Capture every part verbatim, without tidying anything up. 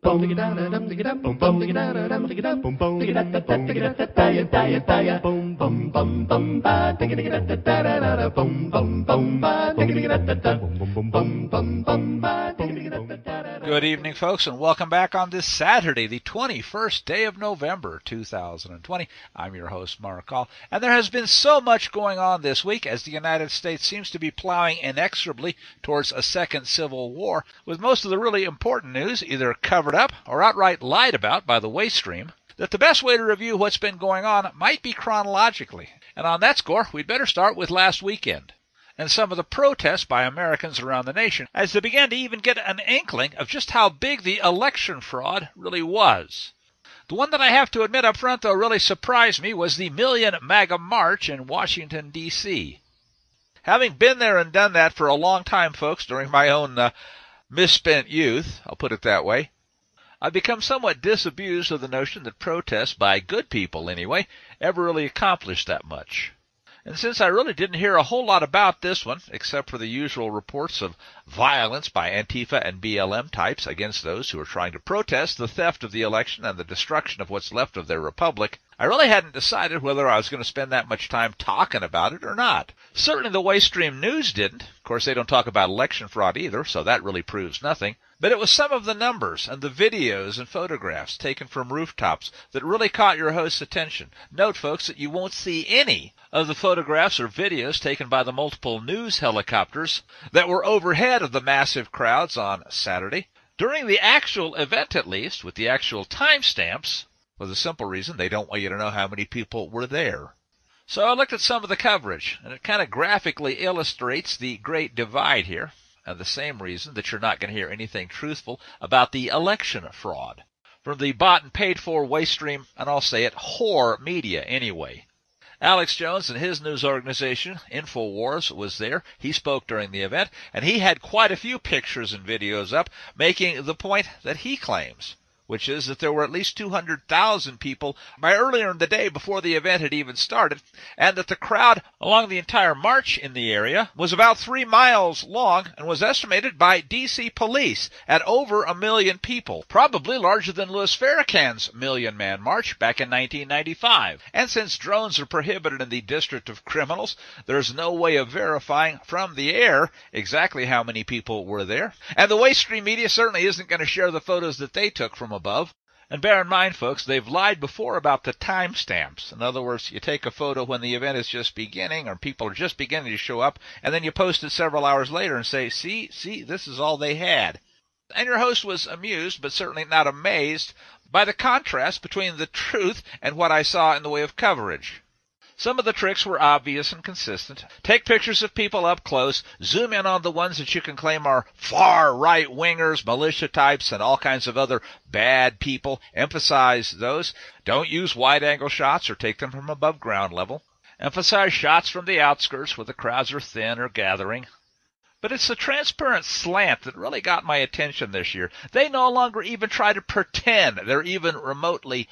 Good evening, folks, and welcome back on this Saturday, the twenty-first day of November, two thousand twenty. I'm your host, Mark Hall, and there has been so much going on this week as the United States seems to be plowing inexorably towards a second civil war, with most of the really important news either covered up or outright lied about by the waste stream, that the best way to review what's been going on might be chronologically. And on that score, we'd better start with last weekend and some of the protests by Americans around the nation as they began to even get an inkling of just how big the election fraud really was. The one that I have to admit up front, though, really surprised me was the Million MAGA March in Washington, D C Having been there and done that for a long time, folks, during my own uh, misspent youth, I'll put it that way, I've become somewhat disabused of the notion that protests, by good people anyway, ever really accomplished that much. And since I really didn't hear a whole lot about this one, except for the usual reports of violence by Antifa and B L M types against those who are trying to protest the theft of the election and the destruction of what's left of their republic, I really hadn't decided whether I was going to spend that much time talking about it or not. Certainly the Waystream News didn't. Of course, they don't talk about election fraud either, so that really proves nothing. But it was some of the numbers and the videos and photographs taken from rooftops that really caught your host's attention. Note, folks, that you won't see any of the photographs or videos taken by the multiple news helicopters that were overhead of the massive crowds on Saturday. During the actual event, at least, with the actual timestamps, for the simple reason they don't want you to know how many people were there. So I looked at some of the coverage, and it kind of graphically illustrates the great divide here, and the same reason that you're not going to hear anything truthful about the election fraud from the bought and paid for Waystream, and I'll say it, whore media anyway. Alex Jones and his news organization, InfoWars, was there. He spoke during the event, and he had quite a few pictures and videos up making the point that he claims, which is that there were at least two hundred thousand people by earlier in the day before the event had even started, and that the crowd along the entire march in the area was about three miles long and was estimated by D C police at over a million people, probably larger than Louis Farrakhan's Million Man March back in nineteen ninety-five. And since drones are prohibited in the District of Criminals, there's no way of verifying from the air exactly how many people were there. And the Waystream media certainly isn't going to share the photos that they took from above. And bear in mind, folks, they've lied before about the timestamps. In other words, you take a photo when the event is just beginning or people are just beginning to show up, and then you post it several hours later and say, see, see, this is all they had. And your host was amused, but certainly not amazed, by the contrast between the truth and what I saw in the way of coverage. Some of the tricks were obvious and consistent. Take pictures of people up close, zoom in on the ones that you can claim are far right-wingers, militia types, and all kinds of other bad people. Emphasize those. Don't use wide-angle shots or take them from above ground level. Emphasize shots from the outskirts where the crowds are thin or gathering. But it's the transparent slant that really got my attention this year. They no longer even try to pretend they're even remotely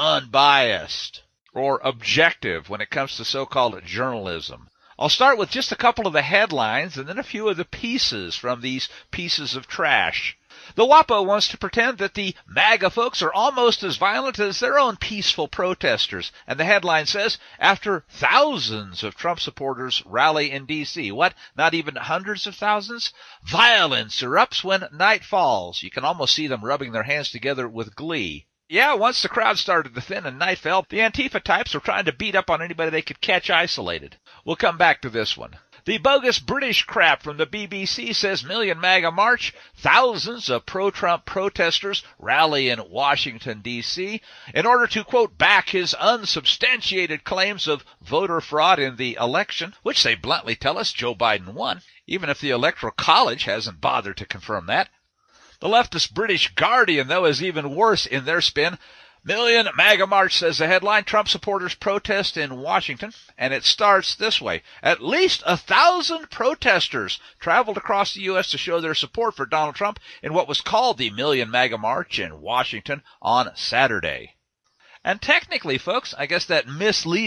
unbiased or objective when it comes to so-called journalism. I'll start with just a couple of the headlines and then a few of the pieces from these pieces of trash. The WAPO wants to pretend that the MAGA folks are almost as violent as their own peaceful protesters. And the headline says, after thousands of Trump supporters rally in D C What? Not even hundreds of thousands? Violence erupts when night falls. You can almost see them rubbing their hands together with glee. Yeah, once the crowd started to thin and night fell, the Antifa types were trying to beat up on anybody they could catch isolated. We'll come back to this one. The bogus British crap from the B B C says Million MAGA March, thousands of pro-Trump protesters rally in Washington, D C in order to, quote, back his unsubstantiated claims of voter fraud in the election, which they bluntly tell us Joe Biden won, even if the Electoral College hasn't bothered to confirm that. The leftist British Guardian, though, is even worse in their spin. Million MAGA March, says the headline, Trump supporters protest in Washington, and it starts this way. At least a thousand protesters traveled across the U S to show their support for Donald Trump in what was called the Million MAGA March in Washington on Saturday. And technically, folks, I guess that misleading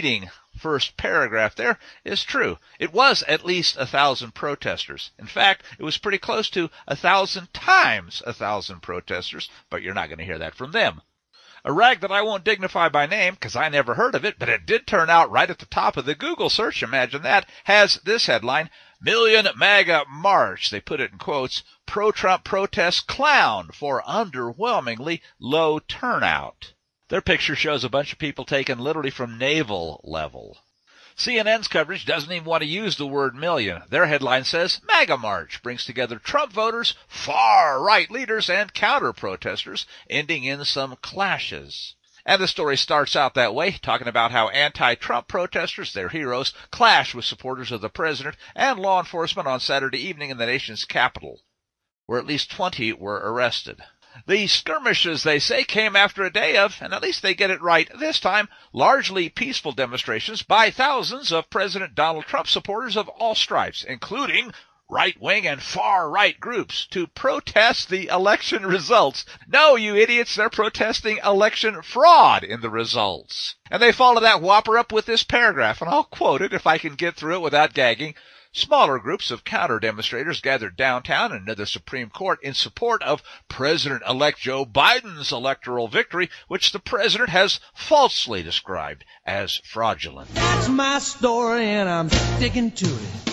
first paragraph there is true. It was at least a thousand protesters. In fact, it was pretty close to a thousand times a thousand protesters, but you're not going to hear that from them. A rag that I won't dignify by name, because I never heard of it, but it did turn out right at the top of the Google search, imagine that, has this headline, Million MAGA March, they put it in quotes, pro-Trump protests clown for underwhelmingly low turnout. Their picture shows a bunch of people taken literally from navel level. C N N's coverage doesn't even want to use the word million. Their headline says, MAGA March brings together Trump voters, far-right leaders, and counter-protesters, ending in some clashes. And the story starts out that way, talking about how anti-Trump protesters, their heroes, clashed with supporters of the president and law enforcement on Saturday evening in the nation's capital, where at least twenty were arrested. The skirmishes, they say, came after a day of, and at least they get it right this time, largely peaceful demonstrations by thousands of President Donald Trump supporters of all stripes, including right-wing and far-right groups, to protest the election results. No, you idiots, they're protesting election fraud in the results. And they follow that whopper up with this paragraph, and I'll quote it if I can get through it without gagging. Smaller groups of counter-demonstrators gathered downtown and near the Supreme Court in support of President-elect Joe Biden's electoral victory, which the president has falsely described as fraudulent. That's my story, and I'm sticking to it.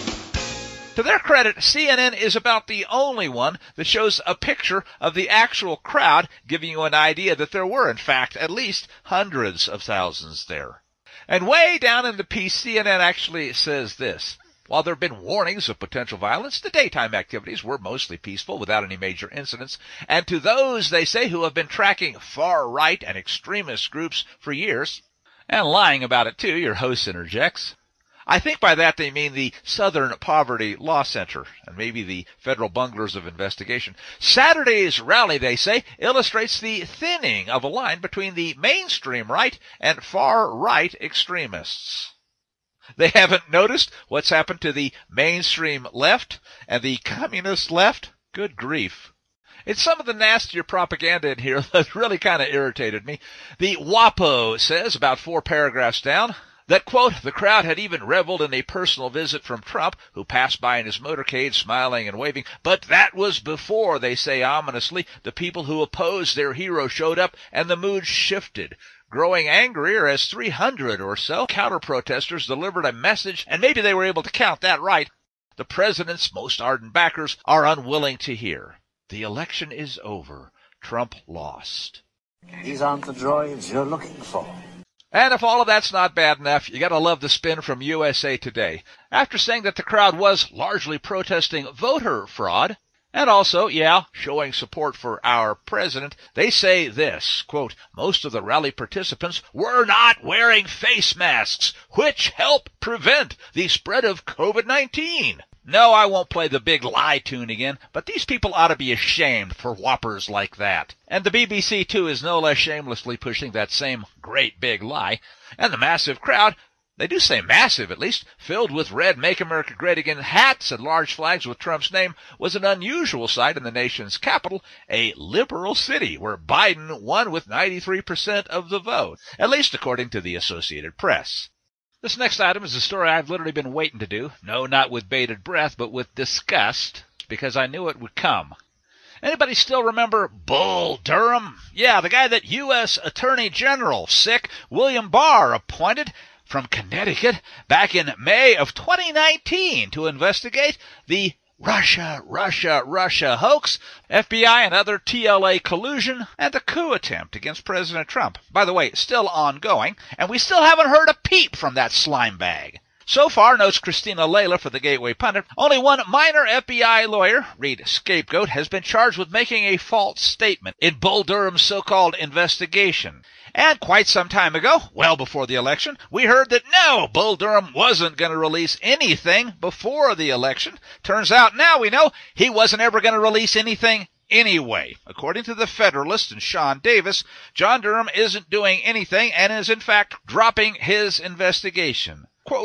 To their credit, C N N is about the only one that shows a picture of the actual crowd, giving you an idea that there were, in fact, at least hundreds of thousands there. And way down in the piece, C N N actually says this. While there have been warnings of potential violence, the daytime activities were mostly peaceful without any major incidents. And to those, they say, who have been tracking far-right and extremist groups for years, and lying about it too, your host interjects. I think by that they mean the Southern Poverty Law Center, and maybe the federal bunglers of investigation. Saturday's rally, they say, illustrates the thinning of a line between the mainstream right and far-right extremists. They haven't noticed what's happened to the mainstream left and the communist left? Good grief. It's some of the nastier propaganda in here that really kind of irritated me. The WAPO says, about four paragraphs down, that, quote, the crowd had even reveled in a personal visit from Trump, who passed by in his motorcade smiling and waving. But that was before, they say ominously, the people who opposed their hero showed up and the mood shifted, growing angrier as three hundred or so counter-protesters delivered a message, and maybe they were able to count that right. The president's most ardent backers are unwilling to hear. The election is over. Trump lost. These aren't the droids you're looking for. And if all of that's not bad enough, you gotta love the spin from U S A Today. After saying that the crowd was largely protesting voter fraud, and also, yeah, showing support for our president, they say this, quote, most of the rally participants were not wearing face masks, which help prevent the spread of COVID nineteen. No, I won't play the big lie tune again, but these people ought to be ashamed for whoppers like that. And the B B C, too, is no less shamelessly pushing that same great big lie. And the massive crowd, they do say massive at least, filled with red Make America Great Again hats and large flags with Trump's name, was an unusual sight in the nation's capital, a liberal city where Biden won with ninety-three percent of the vote, at least according to the Associated Press. This next item is a story I've literally been waiting to do. No, not with bated breath, but with disgust, because I knew it would come. Anybody still remember Bull Durham? Yeah, the guy that U S Attorney General, sick, William Barr appointed from Connecticut back in May of twenty nineteen to investigate the Russia, Russia, Russia hoax, F B I and other T L A collusion, and the coup attempt against President Trump. By the way, still ongoing, and we still haven't heard a peep from that slime bag. So far, notes Christina Layla for the Gateway Pundit, only one minor F B I lawyer, read Scapegoat, has been charged with making a false statement in Bull Durham's so-called investigation. And quite some time ago, well before the election, we heard that no, Bull Durham wasn't going to release anything before the election. Turns out now we know he wasn't ever going to release anything anyway. According to the Federalist and Sean Davis, John Durham isn't doing anything and is in fact dropping his investigation. Quote,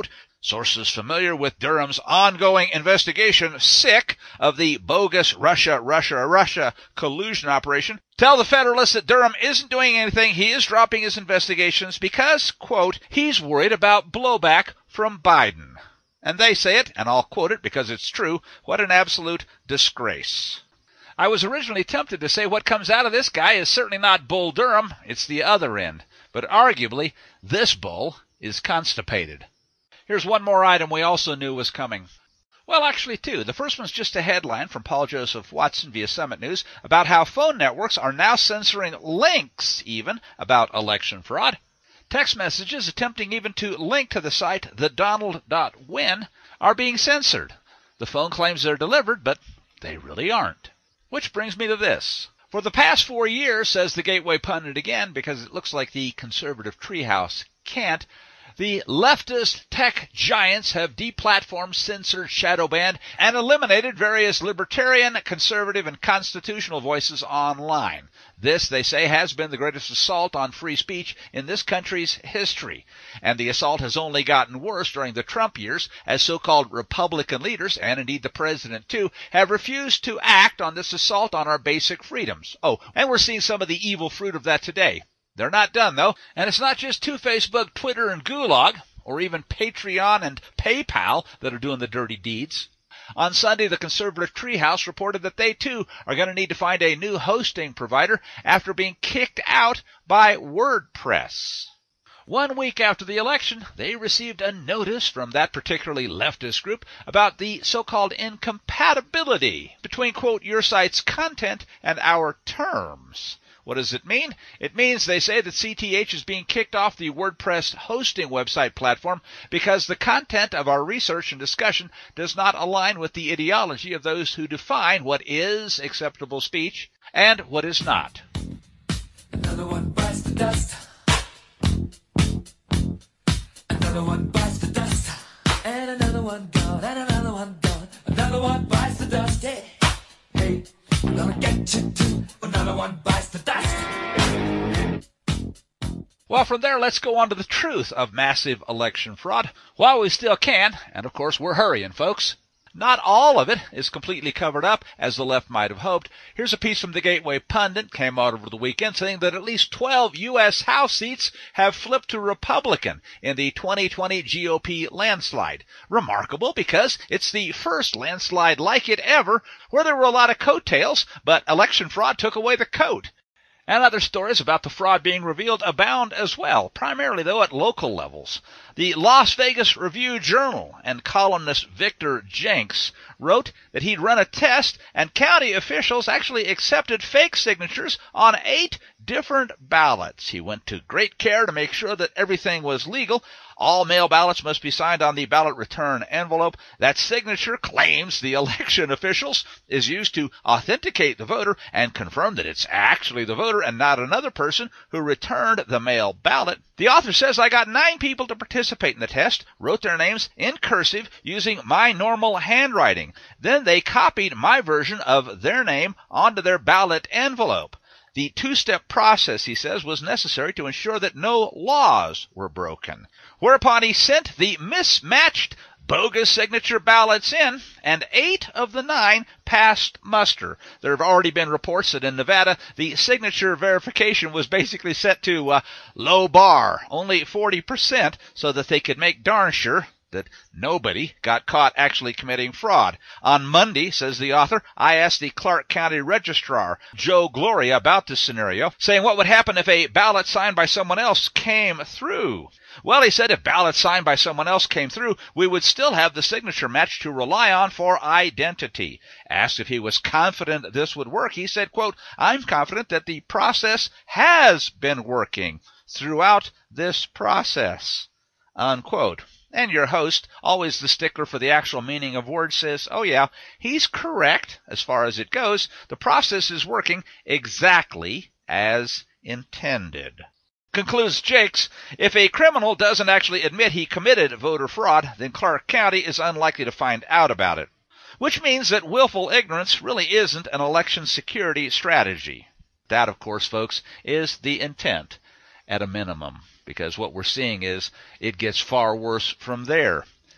Sources familiar with Durham's ongoing investigation, sick of the bogus Russia, Russia, Russia collusion operation, tell the Federalists that Durham isn't doing anything. He is dropping his investigations because, quote, he's worried about blowback from Biden. And they say it, and I'll quote it because it's true, what an absolute disgrace. I was originally tempted to say what comes out of this guy is certainly not Bull Durham, it's the other end. But arguably, this bull is constipated. Here's one more item we also knew was coming. Well, actually two. The first one's just a headline from Paul Joseph Watson via Summit News about how phone networks are now censoring links even about election fraud. Text messages attempting even to link to the site the donald dot win are being censored. The phone claims they're delivered, but they really aren't. Which brings me to this. For the past four years, says the Gateway Pundit again, because it looks like the conservative treehouse can't, the leftist tech giants have deplatformed, censored, shadow banned, and eliminated various libertarian, conservative, and constitutional voices online. This, they say, has been the greatest assault on free speech in this country's history. And the assault has only gotten worse during the Trump years, as so-called Republican leaders, and indeed the president too, have refused to act on this assault on our basic freedoms. Oh, and we're seeing some of the evil fruit of that today. They're not done, though, and it's not just Two Facebook, Twitter, and Gulag, or even Patreon and PayPal that are doing the dirty deeds. On Sunday, the conservative treehouse reported that they, too, are going to need to find a new hosting provider after being kicked out by WordPress. One week after the election, they received a notice from that particularly leftist group about the so-called incompatibility between, quote, your site's content and our terms. What does it mean? It means, they say, that C T H is being kicked off the WordPress hosting website platform because the content of our research and discussion does not align with the ideology of those who define what is acceptable speech and what is not. Another one bites the dust. Another one bites the dust. And another one gone. And another one gone. Another one bites the dust. Hey, hey, I'm gonna get you too. Another one bites the dust. Well, from there, let's go on to the truth of massive election fraud while we still can. And, of course, we're hurrying, folks. Not all of it is completely covered up, as the left might have hoped. Here's a piece from the Gateway Pundit, came out over the weekend, saying that at least twelve U S House seats have flipped to Republican in the twenty twenty G O P landslide. Remarkable because it's the first landslide like it ever, where there were a lot of coattails, but election fraud took away the coat. And other stories about the fraud being revealed abound as well, primarily, though, at local levels. The Las Vegas Review-Journal and columnist Victor Jenks wrote that he'd run a test and county officials actually accepted fake signatures on eight different ballots. He went to great care to make sure that everything was legal. All mail ballots must be signed on the ballot return envelope. That signature, claims the election officials, is used to authenticate the voter and confirm that it's actually the voter and not another person who returned the mail ballot. The author says, I got nine people to participate in the test, wrote their names in cursive using my normal handwriting. Then they copied my version of their name onto their ballot envelope. The two-step process, he says, was necessary to ensure that no laws were broken. Whereupon he sent the mismatched bogus signature ballots in, and eight of the nine passed muster. There have already been reports that in Nevada, the signature verification was basically set to uh, low bar, only forty percent, so that they could make darn sure that nobody got caught actually committing fraud. On Monday, says the author, I asked the Clark County Registrar, Joe Gloria, about this scenario, saying what would happen if a ballot signed by someone else came through. Well, he said if ballots signed by someone else came through, we would still have the signature match to rely on for identity. Asked if he was confident this would work, he said, quote, I'm confident that the process has been working throughout this process, unquote. And your host, always the stickler for the actual meaning of words, says, oh yeah, he's correct as far as it goes. The process is working exactly as intended. Concludes Jakes, if a criminal doesn't actually admit he committed voter fraud, then Clark County is unlikely to find out about it. Which means that willful ignorance really isn't an election security strategy. That, of course, folks, is the intent at a minimum. Because what we're seeing is it gets far worse from there.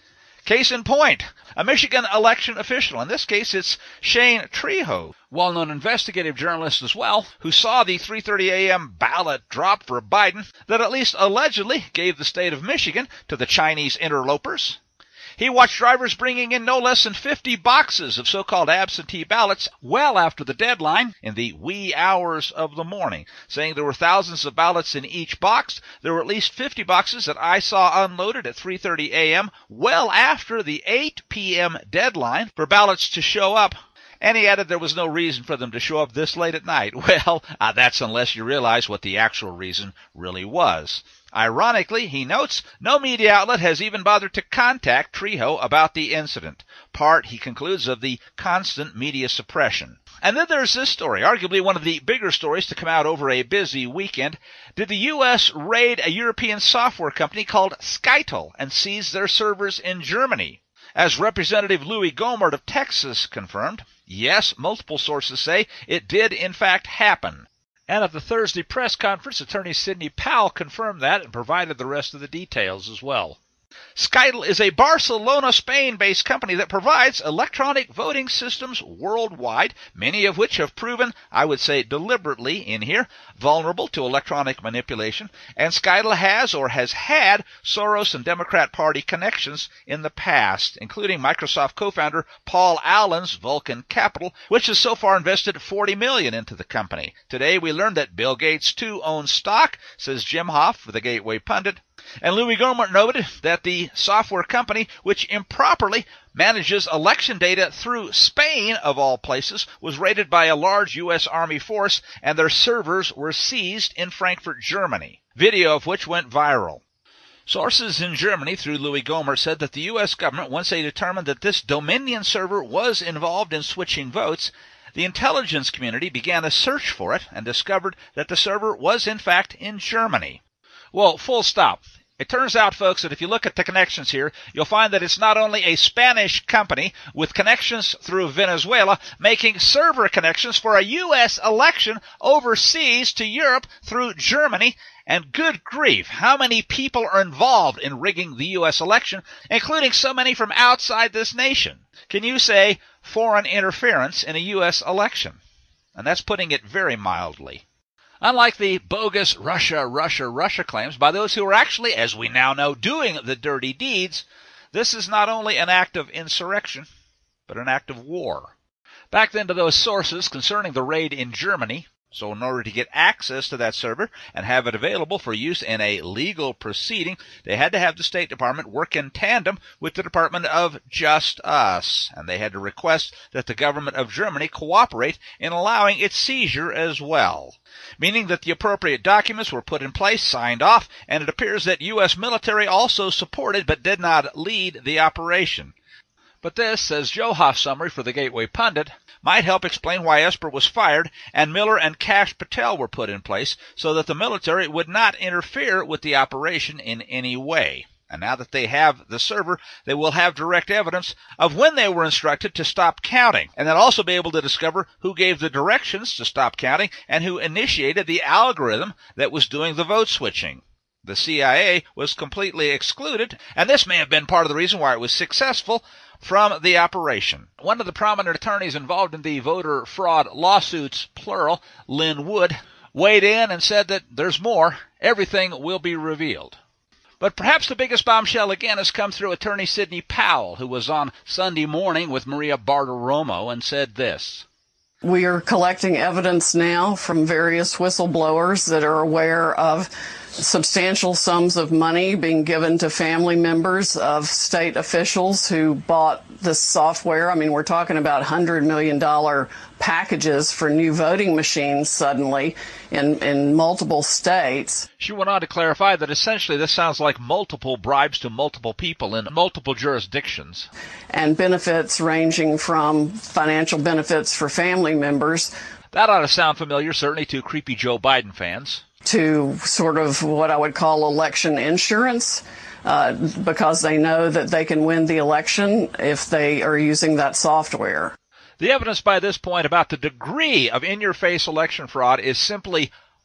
Case in point, a Michigan election official, in this case it's Shane Trejo, well-known investigative journalist as well, who saw the three thirty a.m. ballot drop for Biden that at least allegedly gave the state of Michigan to the Chinese interlopers. He watched drivers bringing in no less than fifty boxes of so-called absentee ballots well after the deadline in the wee hours of the morning, saying there were thousands of ballots in each box. There were at least fifty boxes that I saw unloaded at three thirty a.m. well after the eight p.m. deadline for ballots to show up. And he added there was no reason for them to show up this late at night. Well, uh, that's unless you realize what the actual reason really was. Ironically, he notes, no media outlet has even bothered to contact Trejo about the incident. Part, he concludes, of the constant media suppression. And then there's this story, arguably one of the bigger stories to come out over a busy weekend. Did the U S raid a European software company called Skytel and seize their servers in Germany? As Representative Louis Gohmert of Texas confirmed, yes, multiple sources say it did in fact happen. And at the Thursday press conference, Attorney Sidney Powell confirmed that and provided the rest of the details as well. Skytel is a Barcelona, Spain-based company that provides electronic voting systems worldwide, many of which have proven, I would say deliberately in here, vulnerable to electronic manipulation, and Skytel has or has had Soros and Democrat Party connections in the past, including Microsoft co-founder Paul Allen's Vulcan Capital, which has so far invested forty million dollars into the company. Today we learned that Bill Gates, too, owns stock, says Jim Hoff for the Gateway Pundit. And Louis Gohmert noted that the software company, which improperly manages election data through Spain, of all places, was raided by a large U S Army force, and their servers were seized in Frankfurt, Germany, video of which went viral. Sources in Germany, through Louis Gohmert, said that the U S government, once they determined that this Dominion server was involved in switching votes, the intelligence community began a search for it and discovered that the server was in fact in Germany. Well, full stop. It turns out, folks, that if you look at the connections here, you'll find that it's not only a Spanish company with connections through Venezuela making server connections for a U S election overseas to Europe through Germany. And good grief, how many people are involved in rigging the U S election, including so many from outside this nation? Can you say foreign interference in a U S election? And that's putting it very mildly. Unlike the bogus Russia, Russia, Russia claims by those who are actually, as we now know, doing the dirty deeds, this is not only an act of insurrection, but an act of war. Back then to those sources concerning the raid in Germany. So in order to get access to that server and have it available for use in a legal proceeding, they had to have the State Department work in tandem with the Department of Just Us, and they had to request that the government of Germany cooperate in allowing its seizure as well, meaning that the appropriate documents were put in place, signed off, and it appears that U S military also supported but did not lead the operation. But this, says Joe Hoff summary for the Gateway Pundit, might help explain why Esper was fired and Miller and Kash Patel were put in place so that the military would not interfere with the operation in any way. And now that they have the server, they will have direct evidence of when they were instructed to stop counting, and they'll also be able to discover who gave the directions to stop counting and who initiated the algorithm that was doing the vote switching. The C I A was completely excluded, and this may have been part of the reason why it was successful from the operation. One of the prominent attorneys involved in the voter fraud lawsuits, plural, Lynn Wood, weighed in and said that there's more. Everything will be revealed. But perhaps the biggest bombshell again has come through attorney Sidney Powell, who was on Sunday morning with Maria Bartiromo and said this. We are collecting evidence now from various whistleblowers that are aware of substantial sums of money being given to family members of state officials who bought this software. I mean, we're talking about one hundred million dollars packages for new voting machines suddenly in, in multiple states. She went on to clarify that essentially this sounds like multiple bribes to multiple people in multiple jurisdictions. And benefits ranging from financial benefits for family members. That ought to sound familiar, certainly to creepy Joe Biden fans. To sort of what I would call election insurance, uh, because they know that they can win the election if they are using that software. The evidence by this point about the degree of in-your-face election fraud is simply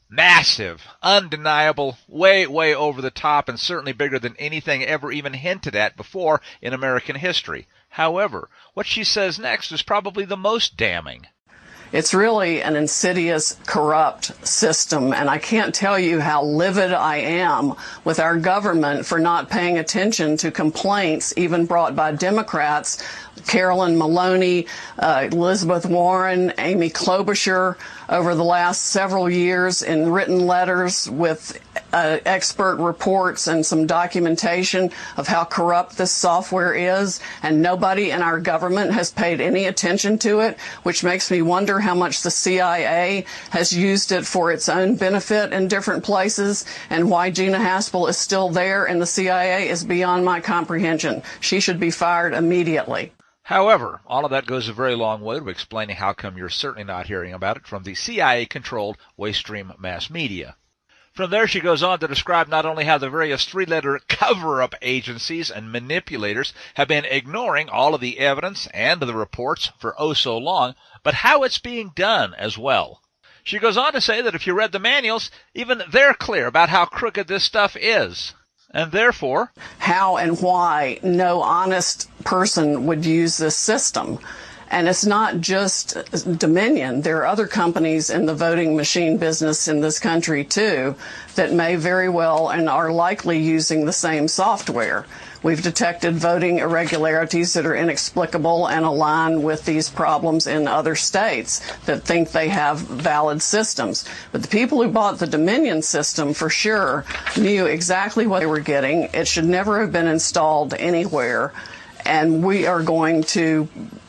Massive, undeniable, way, way over the top, and certainly bigger than anything ever even hinted at before in American history. However, what she says next is probably the most damning. It's really an insidious, corrupt system, and I can't tell you how livid I am with our government for not paying attention to complaints even brought by Democrats, Carolyn Maloney, uh, Elizabeth Warren, Amy Klobuchar, over the last several years in written letters with uh, expert reports and some documentation of how corrupt this software is, and nobody in our government has paid any attention to it, which makes me wonder how much the C I A has used it for its own benefit in different places, and why Gina Haspel is still there in the C I A is beyond my comprehension. She should be fired immediately. However, all of that goes a very long way to explaining how come you're certainly not hearing about it from the C I A-controlled Waystream mass media. From there, she goes on to describe not only how the various three-letter cover-up agencies and manipulators have been ignoring all of the evidence and the reports for oh so long, but how it's being done as well. She goes on to say that if you read the manuals, even they're clear about how crooked this stuff is. And therefore, how and why no honest person would use this system. And it's not just Dominion. There are other companies in the voting machine business in this country, too, that may very well and are likely using the same software. We've detected voting irregularities that are inexplicable and align with these problems in other states that think they have valid systems. But the people who bought the Dominion system for sure knew exactly what they were getting. It should never have been installed anywhere. And we are going to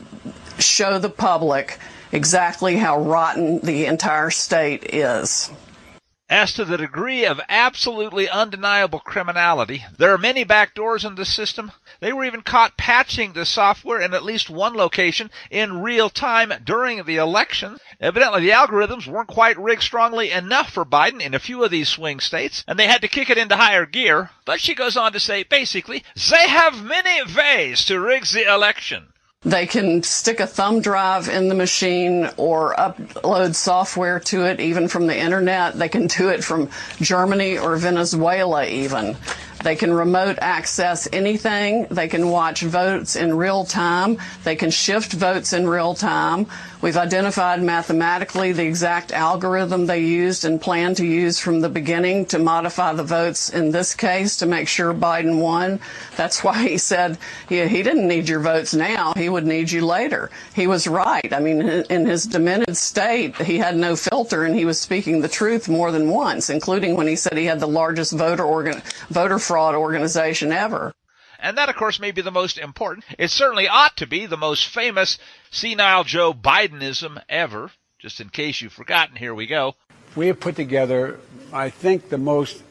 show the public exactly how rotten the entire state is. As to the degree of absolutely undeniable criminality, there are many backdoors in the system. They were even caught patching the software in at least one location in real time during the election. Evidently, the algorithms weren't quite rigged strongly enough for Biden in a few of these swing states, and they had to kick it into higher gear. But she goes on to say, basically, they have many ways to rig the election. They can stick a thumb drive in the machine or upload software to it, even from the internet. They can do it from Germany or Venezuela even. They can remote access anything. They can watch votes in real time. They can shift votes in real time. We've identified mathematically the exact algorithm they used and plan to use from the beginning to modify the votes in this case to make sure Biden won. That's why he said he, he didn't need your votes now. He would need you later. He was right. I mean, in his demented state, he had no filter, and he was speaking the truth more than once, including when he said he had the largest voter organ, voter fraud organization ever. And that, of course, may be the most important. It certainly ought to be the most famous senile Joe Bidenism ever. Just in case you've forgotten, here we go. We have put together, I think, the most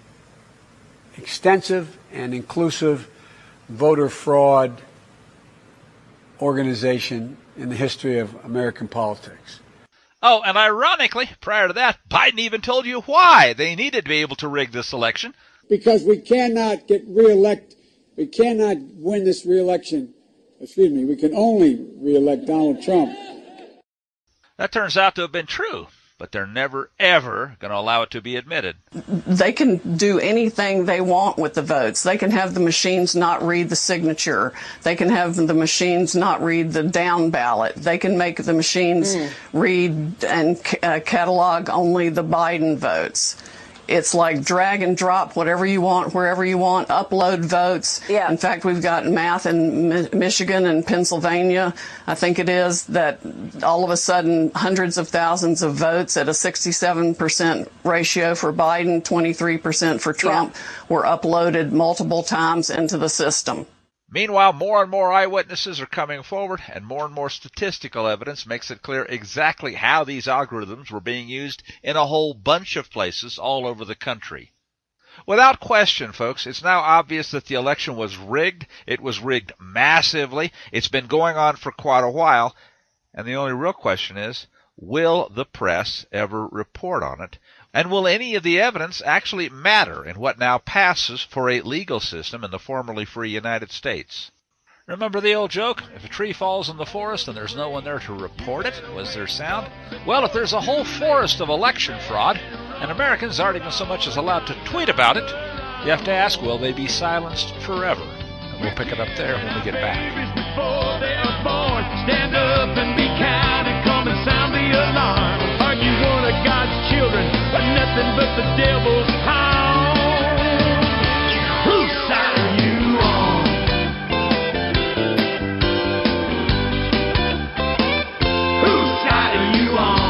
extensive and inclusive voter fraud organization in the history of American politics. Oh, and ironically, prior to that, Biden even told you why they needed to be able to rig this election. Because we cannot get reelect, we cannot win this reelection. Excuse me, we can only reelect Donald Trump. That turns out to have been true, but they're never, ever going to allow it to be admitted. They can do anything they want with the votes. They can have the machines not read the signature. They can have the machines not read the down ballot. They can make the machines mm. read and uh, catalog only the Biden votes. It's like drag and drop whatever you want, wherever you want, upload votes. Yeah. In fact, we've got math in Mi- Michigan and Pennsylvania, I think it is, that all of a sudden hundreds of thousands of votes at a sixty-seven percent ratio for Biden, twenty-three percent for Trump, yeah. were uploaded multiple times into the system. Meanwhile, more and more eyewitnesses are coming forward, and more and more statistical evidence makes it clear exactly how these algorithms were being used in a whole bunch of places all over the country. Without question, folks, it's now obvious that the election was rigged. It was rigged massively. It's been going on for quite a while, and the only real question is, will the press ever report on it? And will any of the evidence actually matter in what now passes for a legal system in the formerly free United States? Remember the old joke? If a tree falls in the forest and there's no one there to report it, was there sound? Well, if there's a whole forest of election fraud, And Americans aren't even so much as allowed to tweet about it. You have to ask, will they be silenced forever? And we'll pick it up there when we get back. Before they are born, stand up and be kind and come and sound the alarm. Are you one of God's children, or nothing but the devil's hound? Whose side are you on? Whose side are you on?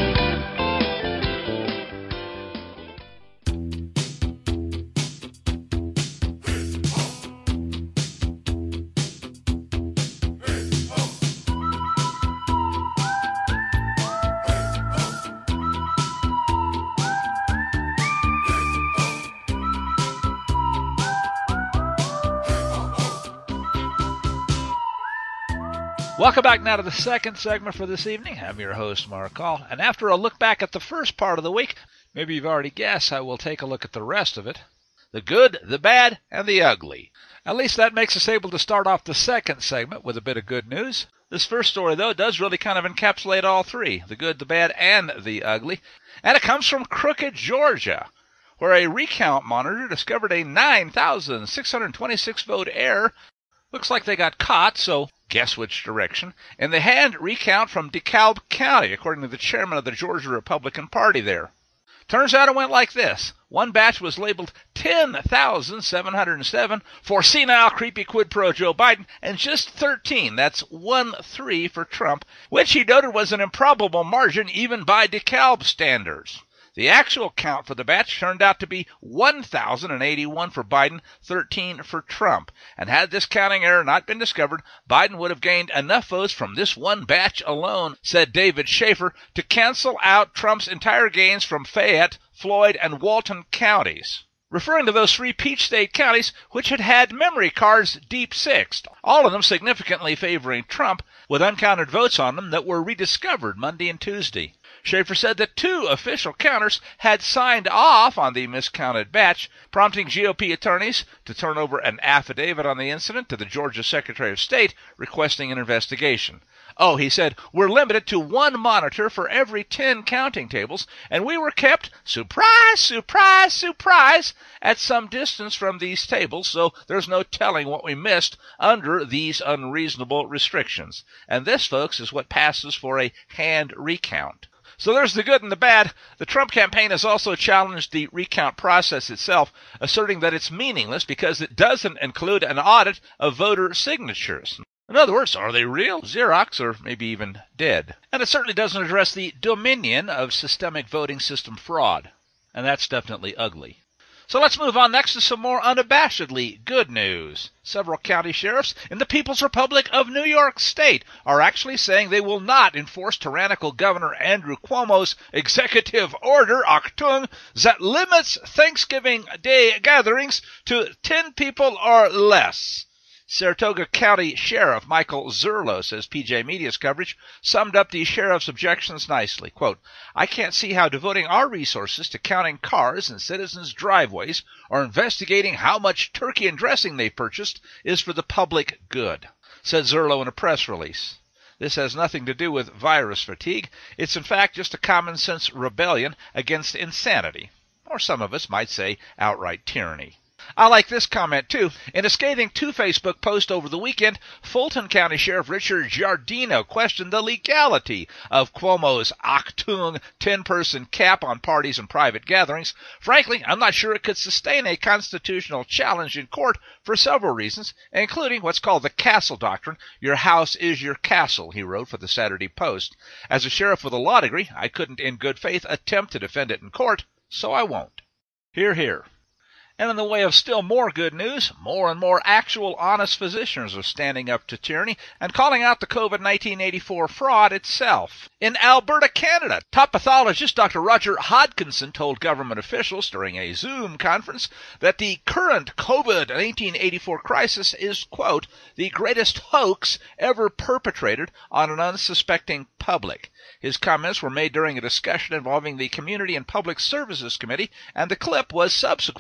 Welcome back now to the second segment for this evening. I'm your host, Mark Hall. And after a look back at the first part of the week, maybe you've already guessed I will take a look at the rest of it. The good, the bad, and the ugly. At least that makes us able to start off the second segment with a bit of good news. This first story, though, does really kind of encapsulate all three, the good, the bad, and the ugly. And it comes from Crooked, Georgia, where a recount monitor discovered a nine thousand six hundred twenty-six vote error. Looks like they got caught, so guess which direction. In the hand recount from DeKalb County, according to the chairman of the Georgia Republican Party there. Turns out it went like this. One batch was labeled ten thousand seven hundred seven for senile, creepy quid pro Joe Biden, and just thirteen, that's one three for Trump, which he noted was an improbable margin even by DeKalb standards. The actual count for the batch turned out to be one thousand eighty-one for Biden, thirteen for Trump. And had this counting error not been discovered, Biden would have gained enough votes from this one batch alone, said David Schaefer, to cancel out Trump's entire gains from Fayette, Floyd, and Walton counties, referring to those three Peach State counties which had had memory cards deep sixed, all of them significantly favoring Trump, with uncounted votes on them that were rediscovered Monday and Tuesday. Schaefer said that two official counters had signed off on the miscounted batch, prompting G O P attorneys to turn over an affidavit on the incident to the Georgia Secretary of State requesting an investigation. Oh, he said, we're limited to one monitor for every ten counting tables, and we were kept, surprise, surprise, surprise, at some distance from these tables, so there's no telling what we missed under these unreasonable restrictions. And this, folks, is what passes for a hand recount. So there's the good and the bad. The Trump campaign has also challenged the recount process itself, asserting that it's meaningless because it doesn't include an audit of voter signatures. In other words, are they real, Xerox, or maybe even dead? And it certainly doesn't address the dominion of systemic voting system fraud. And that's definitely ugly. So let's move on next to some more unabashedly good news. Several county sheriffs in the People's Republic of New York State are actually saying they will not enforce tyrannical Governor Andrew Cuomo's executive order, Achtung, that limits Thanksgiving Day gatherings to ten people or less. Saratoga County Sheriff Michael Zerlo, says P J Media's coverage, summed up the sheriff's objections nicely. Quote, I can't see how devoting our resources to counting cars in citizens' driveways or investigating how much turkey and dressing they purchased is for the public good, said Zerlo in a press release. This has nothing to do with virus fatigue. It's in fact just a common-sense rebellion against insanity, or some of us might say outright tyranny. I like this comment, too. In a scathing two-Facebook post over the weekend, Fulton County Sheriff Richard Giardino questioned the legality of Cuomo's Achtung ten-person cap on parties and private gatherings. Frankly, I'm not sure it could sustain a constitutional challenge in court for several reasons, including what's called the castle doctrine. Your house is your castle, he wrote for the Saturday Post. As a sheriff with a law degree, I couldn't in good faith attempt to defend it in court, so I won't. Hear, hear. And in the way of still more good news, more and more actual honest physicians are standing up to tyranny and calling out the COVID nineteen eighty-four fraud itself. In Alberta, Canada, top pathologist Doctor Roger Hodkinson told government officials during a Zoom conference that the current COVID nineteen eighty-four crisis is, quote, the greatest hoax ever perpetrated on an unsuspecting public. His comments were made during a discussion involving the Community and Public Services Committee, and the clip was subsequently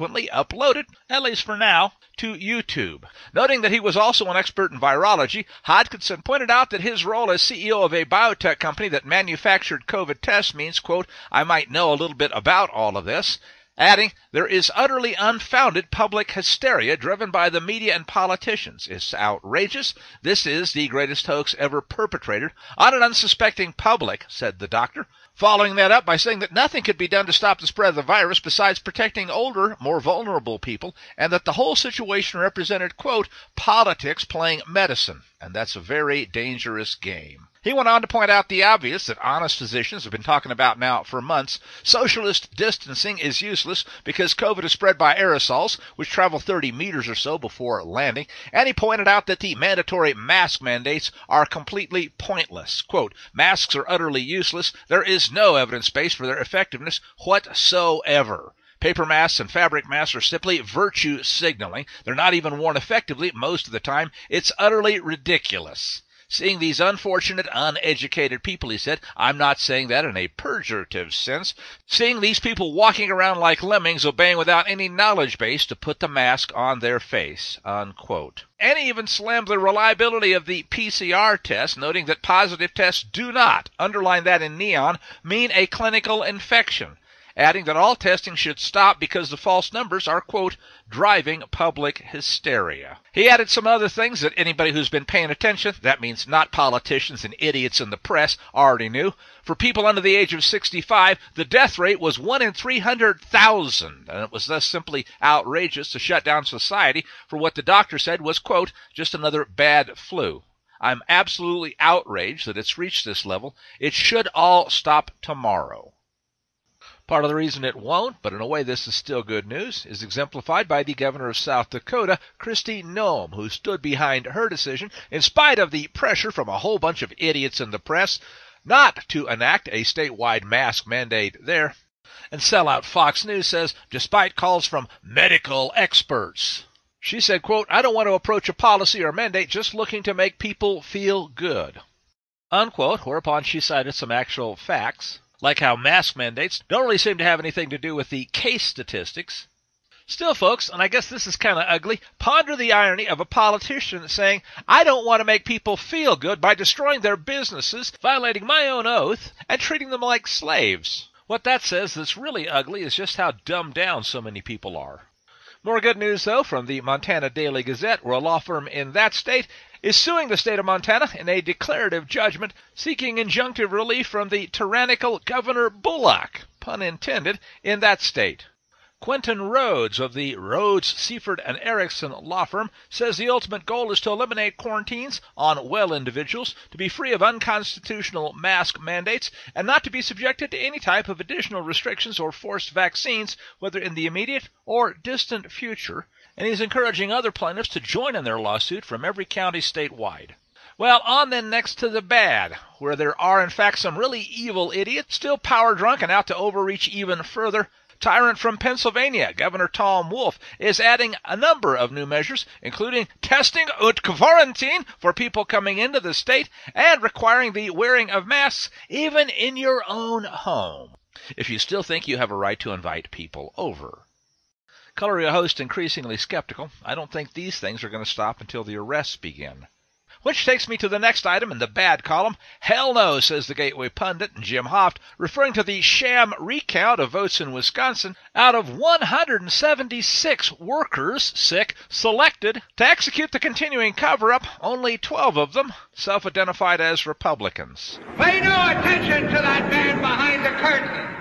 uploaded, at least for now, to YouTube. Noting that he was also an expert in virology, Hodgkinson pointed out that his role as C E O of a biotech company that manufactured COVID tests means, quote, I might know a little bit about all of this, adding, there is utterly unfounded public hysteria driven by the media and politicians. It's outrageous. This is the greatest hoax ever perpetrated on an unsuspecting public, said the doctor, following that up by saying that nothing could be done to stop the spread of the virus besides protecting older, more vulnerable people, and that the whole situation represented, quote, politics playing medicine, and that's a very dangerous game. He went on to point out the obvious that honest physicians have been talking about now for months. Socialist distancing is useless because COVID is spread by aerosols, which travel thirty meters or so before landing. And he pointed out that the mandatory mask mandates are completely pointless. Quote, masks are utterly useless. There is no evidence base for their effectiveness whatsoever. Paper masks and fabric masks are simply virtue signaling. They're not even worn effectively most of the time. It's utterly ridiculous. Seeing these unfortunate, uneducated people, he said, I'm not saying that in a pejorative sense, seeing these people walking around like lemmings obeying without any knowledge base to put the mask on their face, unquote. And he even slammed the reliability of the P C R test, noting that positive tests do not, underline that in neon, mean a clinical infection, adding that all testing should stop because the false numbers are, quote, driving public hysteria. He added some other things that anybody who's been paying attention, that means not politicians and idiots in the press, already knew. For people under the age of sixty-five, the death rate was one in three hundred thousand, and it was thus simply outrageous to shut down society for what the doctor said was, quote, just another bad flu. I'm absolutely outraged that it's reached this level. It should all stop tomorrow. Part of the reason it won't, but in a way this is still good news, is exemplified by the governor of South Dakota, Kristi Noem, who stood behind her decision in spite of the pressure from a whole bunch of idiots in the press not to enact a statewide mask mandate there. And sellout Fox News says, despite calls from medical experts, she said, quote, I don't want to approach a policy or mandate just looking to make people feel good, unquote, whereupon she cited some actual facts, like how mask mandates don't really seem to have anything to do with the case statistics. Still, folks, and I guess this is kind of ugly, ponder the irony of a politician saying, I don't want to make people feel good by destroying their businesses, violating my own oath, and treating them like slaves. What that says that's really ugly is just how dumbed down so many people are. More good news, though, from the Montana Daily Gazette, where a law firm in that state is suing the state of Montana in a declarative judgment seeking injunctive relief from the tyrannical Governor Bullock, pun intended, in that state. Quentin Rhodes of the Rhodes, Seaford, and Erickson law firm says the ultimate goal is to eliminate quarantines on well individuals, to be free of unconstitutional mask mandates, and not to be subjected to any type of additional restrictions or forced vaccines, whether in the immediate or distant future, and he's encouraging other plaintiffs to join in their lawsuit from every county statewide. Well, on then next to the bad, where there are in fact some really evil idiots, still power drunk and out to overreach even further. Tyrant from Pennsylvania, Governor Tom Wolf, is adding a number of new measures, including testing und quarantine for people coming into the state and requiring the wearing of masks even in your own home, if you still think you have a right to invite people over. Coloria host increasingly skeptical. I don't think these things are going to stop until the arrests begin. Which takes me to the next item in the bad column. Hell no, says the Gateway pundit Jim Hoft, referring to the sham recount of votes in Wisconsin. Out of one hundred seventy-six workers, sick, selected to execute the continuing cover-up, only twelve of them self-identified as Republicans. Pay no attention to that man behind the curtain.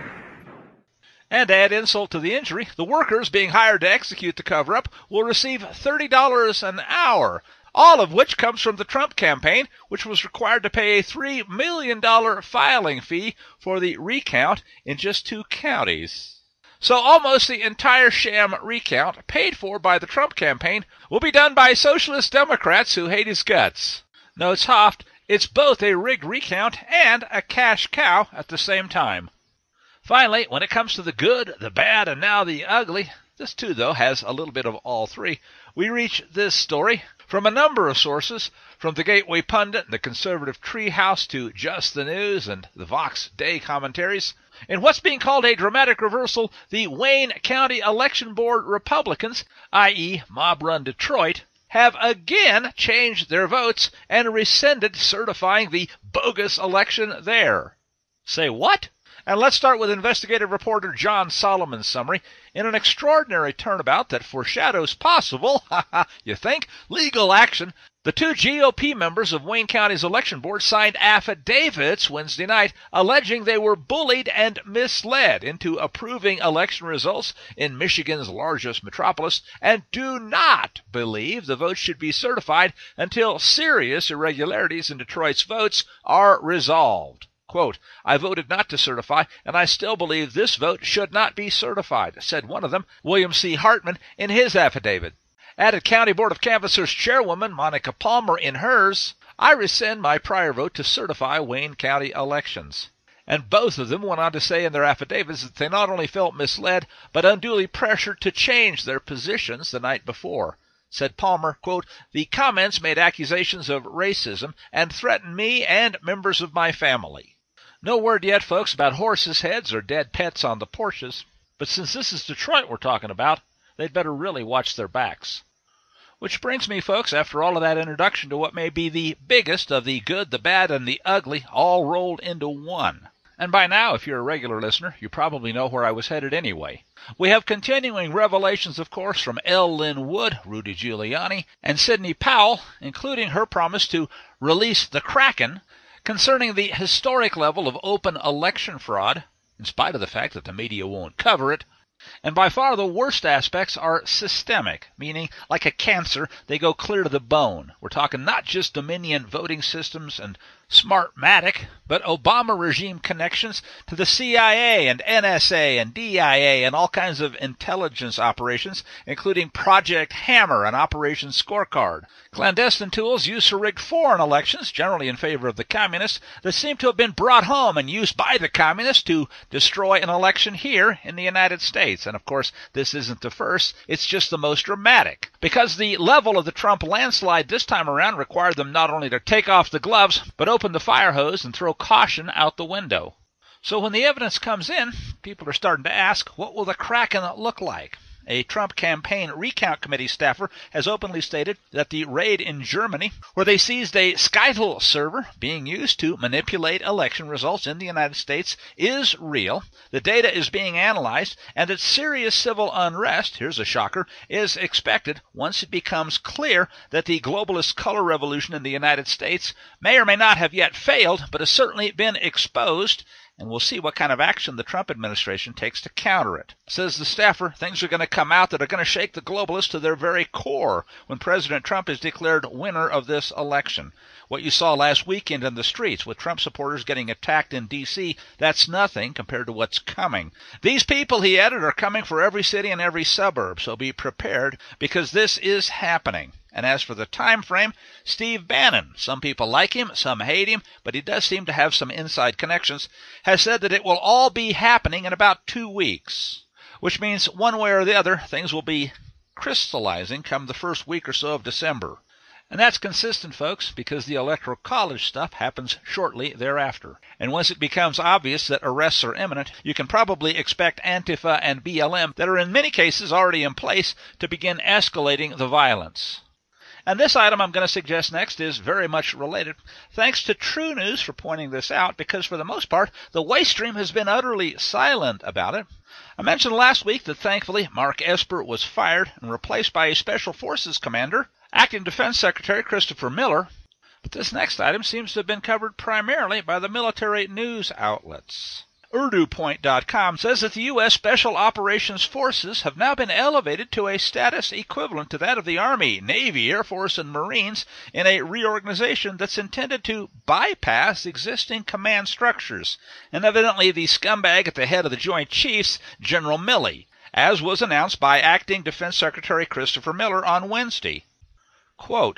And to add insult to the injury, the workers being hired to execute the cover-up will receive thirty dollars an hour, all of which comes from the Trump campaign, which was required to pay a three million dollars filing fee for the recount in just two counties. So almost the entire sham recount, paid for by the Trump campaign, will be done by socialist Democrats who hate his guts. Notes Hoft, it's both a rigged recount and a cash cow at the same time. Finally, when it comes to the good, the bad, and now the ugly, this too, though, has a little bit of all three, we reach this story from a number of sources, from the Gateway Pundit, the Conservative Treehouse, to Just the News and the Vox Day commentaries. In what's being called a dramatic reversal, the Wayne County Election Board Republicans, that is. mob-run Detroit, have again changed their votes and rescinded certifying the bogus election there. Say what? And let's start with investigative reporter John Solomon's summary. In an extraordinary turnabout that foreshadows possible, you think, legal action, the two G O P members of Wayne County's election board signed affidavits Wednesday night alleging they were bullied and misled into approving election results in Michigan's largest metropolis and do not believe the votes should be certified until serious irregularities in Detroit's votes are resolved. Quote, I voted not to certify, and I still believe this vote should not be certified, said one of them, William C. Hartman, in his affidavit. Added County Board of Canvassers chairwoman Monica Palmer in hers, I rescind my prior vote to certify Wayne County elections. And both of them went on to say in their affidavits that they not only felt misled, but unduly pressured to change their positions the night before. Said Palmer, quote, the comments made accusations of racism and threatened me and members of my family. No word yet, folks, about horses' heads or dead pets on the porches, but since this is Detroit we're talking about, they'd better really watch their backs. Which brings me, folks, after all of that introduction, to what may be the biggest of the good, the bad, and the ugly all rolled into one. And by now, if you're a regular listener, you probably know where I was headed anyway. We have continuing revelations, of course, from L. Lynn Wood, Rudy Giuliani, and Sidney Powell, including her promise to release the Kraken, concerning the historic level of open election fraud, in spite of the fact that the media won't cover it. And by far the worst aspects are systemic, meaning like a cancer, they go clear to the bone. We're talking not just Dominion voting systems and Smartmatic, but Obama regime connections to the C I A and N S A and D I A and all kinds of intelligence operations, including Project Hammer and Operation Scorecard. Clandestine tools used for rigged foreign elections, generally in favor of the communists, that seem to have been brought home and used by the communists to destroy an election here in the United States. And of course, this isn't the first, it's just the most dramatic. Because the level of the Trump landslide this time around required them not only to take off the gloves, but open the fire hose and throw caution out the window. So when the evidence comes in, people are starting to ask, what will the Kraken look like? A Trump campaign recount committee staffer has openly stated that the raid in Germany, where they seized a Scytl server being used to manipulate election results in the United States, is real. The data is being analyzed, and that serious civil unrest, here's a shocker, is expected once it becomes clear that the globalist color revolution in the United States may or may not have yet failed, but has certainly been exposed. And we'll see what kind of action the Trump administration takes to counter it. Says the staffer, things are going to come out that are going to shake the globalists to their very core when President Trump is declared winner of this election. What you saw last weekend in the streets with Trump supporters getting attacked in D C, that's nothing compared to what's coming. These people, he added, are coming for every city and every suburb, so be prepared because this is happening. And as for the time frame, Steve Bannon, some people like him, some hate him, but he does seem to have some inside connections, has said that it will all be happening in about two weeks, which means one way or the other, things will be crystallizing come the first week or so of December. And that's consistent, folks, because the Electoral College stuff happens shortly thereafter. And once it becomes obvious that arrests are imminent, you can probably expect Antifa and B L M that are in many cases already in place to begin escalating the violence. And this item I'm going to suggest next is very much related. Thanks to True News for pointing this out, because for the most part, the waste stream has been utterly silent about it. I mentioned last week that thankfully Mark Esper was fired and replaced by a Special Forces commander, Acting Defense Secretary Christopher Miller. But this next item seems to have been covered primarily by the military news outlets. Urdu Point dot com says that the U S Special Operations Forces have now been elevated to a status equivalent to that of the Army, Navy, Air Force, and Marines in a reorganization that's intended to bypass existing command structures, and evidently the scumbag at the head of the Joint Chiefs, General Milley, as was announced by Acting Defense Secretary Christopher Miller on Wednesday. Quote,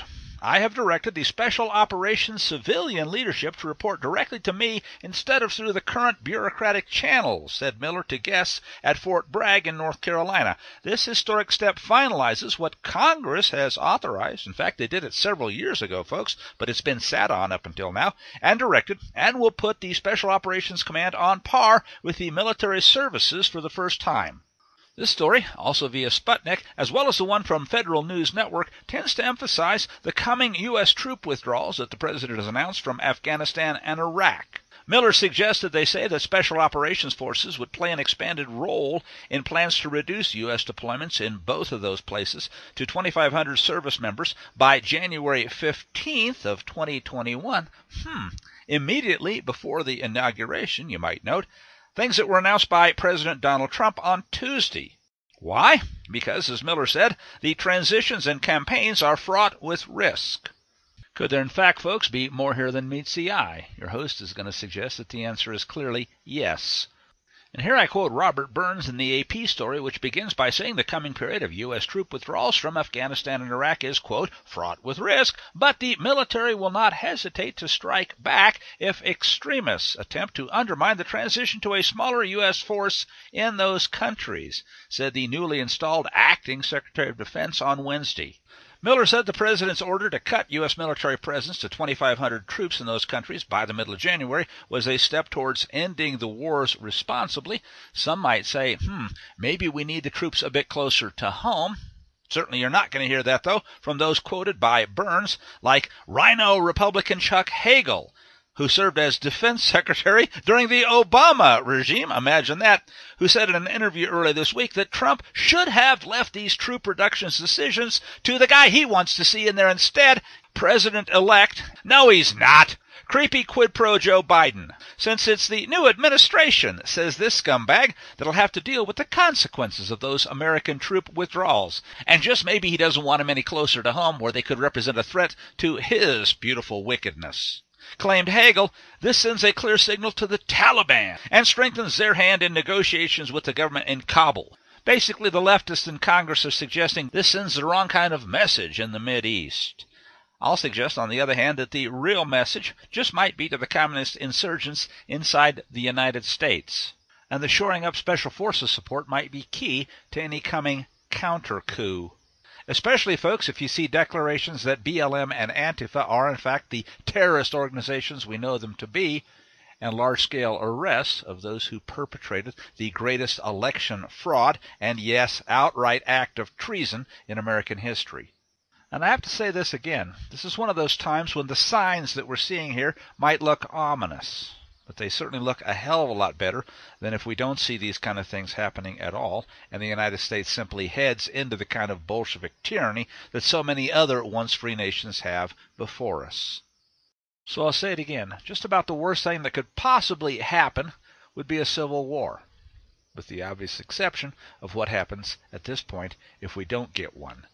I have directed the Special Operations civilian leadership to report directly to me instead of through the current bureaucratic channels, said Miller to guests at Fort Bragg in North Carolina. This historic step finalizes what Congress has authorized. In fact, they did it several years ago, folks, but it's been sat on up until now, and directed, and will put the Special Operations Command on par with the military services for the first time. This story, also via Sputnik, as well as the one from Federal News Network, tends to emphasize the coming U S troop withdrawals that the President has announced from Afghanistan and Iraq. Miller suggested, they say, that Special Operations Forces would play an expanded role in plans to reduce U S deployments in both of those places to twenty-five hundred service members by January fifteenth of twenty twenty-one. Hmm. Immediately before the inauguration, you might note, things that were announced by President Donald Trump on Tuesday. Why? Because, as Miller said, the transitions and campaigns are fraught with risk. Could there, in fact, folks, be more here than meets the eye? Your host is going to suggest that the answer is clearly yes. And here I quote Robert Burns in the A P story, which begins by saying the coming period of U S troop withdrawals from Afghanistan and Iraq is, quote, fraught with risk, but the military will not hesitate to strike back if extremists attempt to undermine the transition to a smaller U S force in those countries, said the newly installed acting Secretary of Defense on Wednesday. Miller said the president's order to cut U S military presence to twenty-five hundred troops in those countries by the middle of January was a step towards ending the wars responsibly. Some might say, hmm, maybe we need the troops a bit closer to home. Certainly you're not going to hear that, though, from those quoted by Burns, like Rhino Republican Chuck Hagel, who served as defense secretary during the Obama regime, imagine that, who said in an interview earlier this week that Trump should have left these troop reductions decisions to the guy he wants to see in there instead, President-elect. No, he's not. Creepy quid pro Joe Biden, since it's the new administration, says this scumbag, that'll have to deal with the consequences of those American troop withdrawals. And just maybe he doesn't want them any closer to home where they could represent a threat to his beautiful wickedness. Claimed Hagel, this sends a clear signal to the Taliban and strengthens their hand in negotiations with the government in Kabul. Basically, the leftists in Congress are suggesting this sends the wrong kind of message in the Mideast. I'll suggest, on the other hand, that the real message just might be to the communist insurgents inside the United States, and the shoring up special forces support might be key to any coming counter-coup. Especially, folks, if you see declarations that B L M and Antifa are, in fact, the terrorist organizations we know them to be, and large-scale arrests of those who perpetrated the greatest election fraud and, yes, outright act of treason in American history. And I have to say this again. This is one of those times when the signs that we're seeing here might look ominous. But they certainly look a hell of a lot better than if we don't see these kind of things happening at all, and the United States simply heads into the kind of Bolshevik tyranny that so many other once-free nations have before us. So I'll say it again. Just about the worst thing that could possibly happen would be a civil war, with the obvious exception of what happens at this point if we don't get one.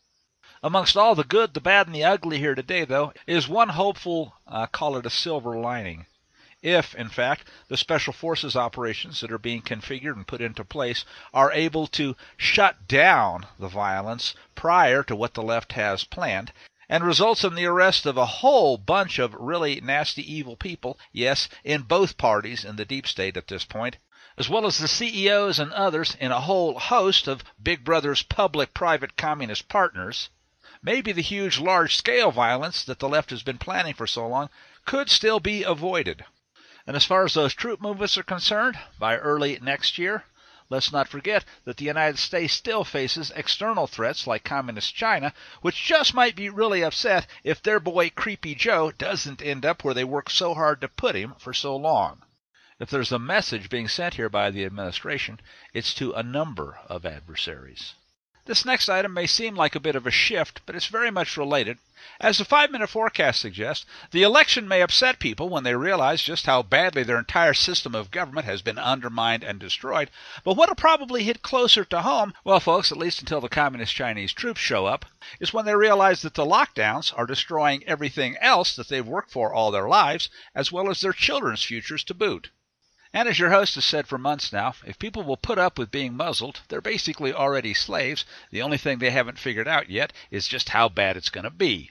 Amongst all the good, the bad, and the ugly here today, though, is one hopeful, uh, call it a silver lining. If, in fact, the Special Forces operations that are being configured and put into place are able to shut down the violence prior to what the left has planned, and results in the arrest of a whole bunch of really nasty, evil people, yes, in both parties in the deep state at this point, as well as the C E Os and others in a whole host of Big Brother's public-private communist partners, maybe the huge, large-scale violence that the left has been planning for so long could still be avoided. And as far as those troop movements are concerned, by early next year, let's not forget that the United States still faces external threats like Communist China, which just might be really upset if their boy Creepy Joe doesn't end up where they worked so hard to put him for so long. If there's a message being sent here by the administration, it's to a number of adversaries. This next item may seem like a bit of a shift, but it's very much related. As the five-minute forecast suggests, the election may upset people when they realize just how badly their entire system of government has been undermined and destroyed. But what'll probably hit closer to home, well, folks, at least until the Communist Chinese troops show up, is when they realize that the lockdowns are destroying everything else that they've worked for all their lives, as well as their children's futures to boot. And as your host has said for months now, if people will put up with being muzzled, they're basically already slaves. The only thing they haven't figured out yet is just how bad it's going to be.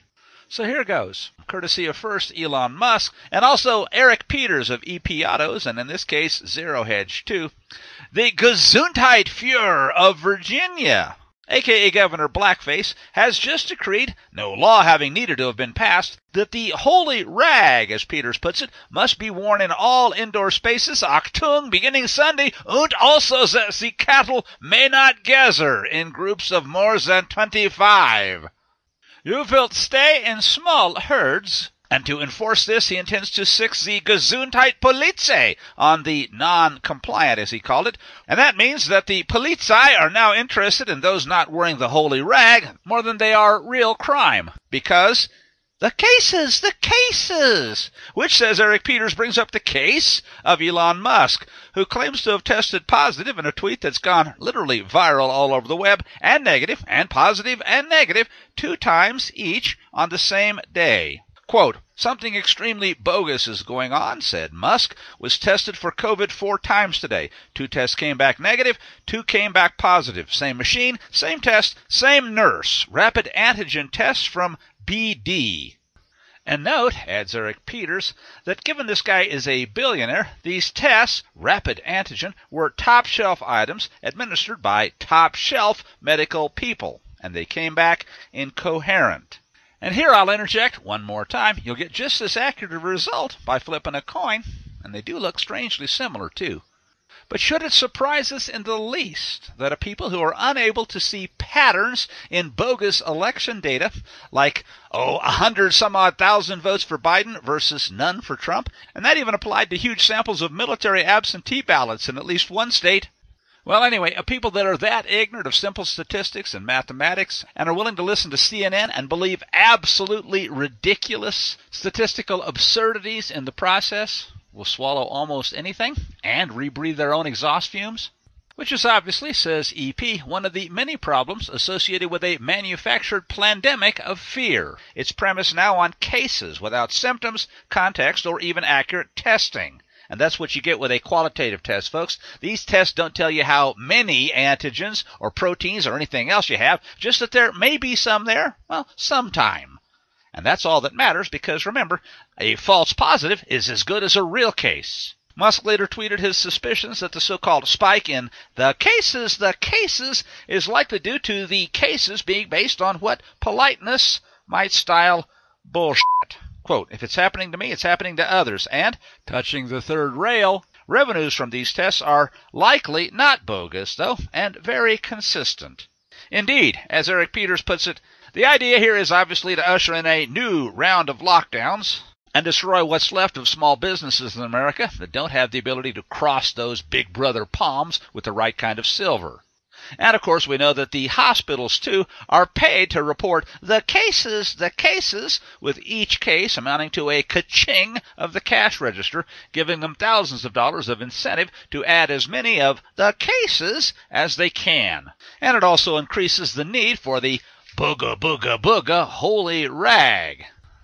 So here goes, courtesy of first Elon Musk, and also Eric Peters of E P Autos, and in this case, Zero Hedge too. The Gesundheitsführer of Virginia, a k a. Governor Blackface, has just decreed, no law having needed to have been passed, that the holy rag, as Peters puts it, must be worn in all indoor spaces, Achtung, beginning Sunday, und also that the cattle may not gather in groups of more than twenty-five. You will stay in small herds, and to enforce this he intends to sic the Gesundheitspolizei on the non-compliant, as he called it, and that means that the Polizei are now interested in those not wearing the holy rag more than they are real crime, because the cases, the cases, which, says Eric Peters, brings up the case of Elon Musk, who claims to have tested positive in a tweet that's gone literally viral all over the web, and negative, and positive, and negative, two times each on the same day. Quote, something extremely bogus is going on, said Musk, was tested for COVID four times today. Two tests came back negative, two came back positive. Same machine, same test, same nurse. Rapid antigen tests from B D. And note, adds Eric Peters, that given this guy is a billionaire, these tests, rapid antigen, were top-shelf items administered by top-shelf medical people, and they came back incoherent. And here I'll interject one more time. You'll get just as accurate a result by flipping a coin, and they do look strangely similar, too. But should it surprise us in the least that a people who are unable to see patterns in bogus election data, like, oh, a hundred some odd thousand votes for Biden versus none for Trump, and that even applied to huge samples of military absentee ballots in at least one state? Well, anyway, a people that are that ignorant of simple statistics and mathematics and are willing to listen to C N N and believe absolutely ridiculous statistical absurdities in the process will swallow almost anything and rebreathe their own exhaust fumes, which is obviously, says E P, one of the many problems associated with a manufactured pandemic of fear. It's premised now on cases without symptoms, context, or even accurate testing. And that's what you get with a qualitative test, folks. These tests don't tell you how many antigens or proteins or anything else you have, just that there may be some there, well, sometime. And that's all that matters because, remember, a false positive is as good as a real case. Musk later tweeted his suspicions that the so-called spike in the cases, the cases, is likely due to the cases being based on what politeness might style bullshit. Quote, if it's happening to me, it's happening to others. And, touching the third rail, revenues from these tests are likely not bogus, though, and very consistent. Indeed, as Eric Peters puts it, the idea here is obviously to usher in a new round of lockdowns and destroy what's left of small businesses in America that don't have the ability to cross those big brother palms with the right kind of silver. And, of course, we know that the hospitals, too, are paid to report the cases, the cases, with each case amounting to a ka-ching of the cash register, giving them thousands of dollars of incentive to add as many of the cases as they can. And it also increases the need for the booga, booga, booga holy rag.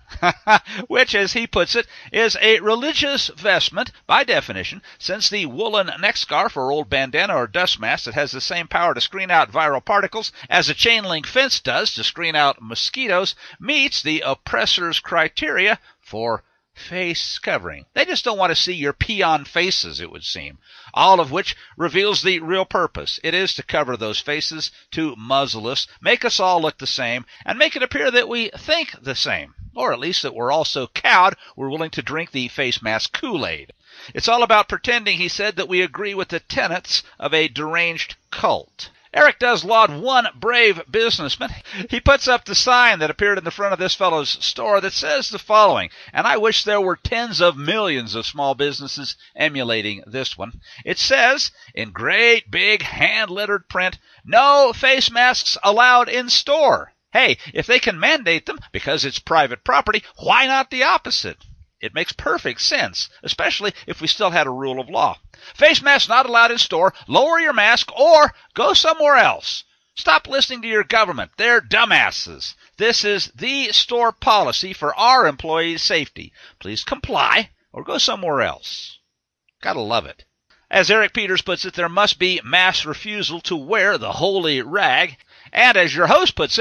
Which, as he puts it, is a religious vestment by definition, since the woolen neck scarf or old bandana or dust mask that has the same power to screen out viral particles as a chain link fence does to screen out mosquitoes meets the oppressor's criteria for face covering. They just don't want to see your peon faces, it would seem, all of which reveals the real purpose. It is to cover those faces, to muzzle us, make us all look the same, and make it appear that we think the same. Or at least that we're all so cowed we're willing to drink the face mask Kool-Aid. It's all about pretending, he said, that we agree with the tenets of a deranged cult. Eric does laud one brave businessman. He puts up the sign that appeared in the front of this fellow's store that says the following, and I wish there were tens of millions of small businesses emulating this one. It says, in great big hand-lettered print, no face masks allowed in store. Hey, if they can mandate them because it's private property, why not the opposite? It makes perfect sense, especially if we still had a rule of law. Face masks not allowed in store, lower your mask, or go somewhere else. Stop listening to your government. They're dumbasses. This is the store policy for our employees' safety. Please comply or go somewhere else. Gotta love it. As Eric Peters puts it, there must be mass refusal to wear the holy rag. And as your host puts it,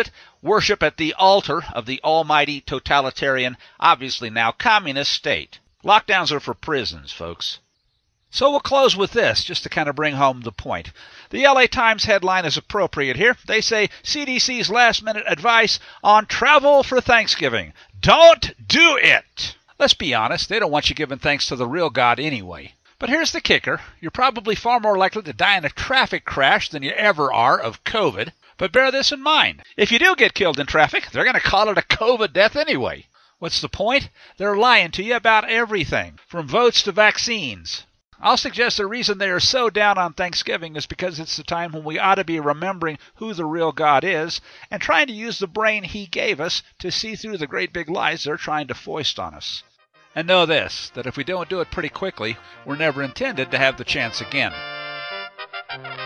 worship at the altar of the almighty totalitarian, obviously now communist state. Lockdowns are for prisons, folks. So we'll close with this, just to kind of bring home the point. The L A Times headline is appropriate here. They say C D C's last-minute advice on travel for Thanksgiving. Don't do it! Let's be honest, they don't want you giving thanks to the real God anyway. But here's the kicker. You're probably far more likely to die in a traffic crash than you ever are of COVID. But bear this in mind. If you do get killed in traffic, they're going to call it a COVID death anyway. What's the point? They're lying to you about everything, from votes to vaccines. I'll suggest the reason they are so down on Thanksgiving is because it's the time when we ought to be remembering who the real God is and trying to use the brain he gave us to see through the great big lies they're trying to foist on us. And know this, that if we don't do it pretty quickly, we're never intended to have the chance again.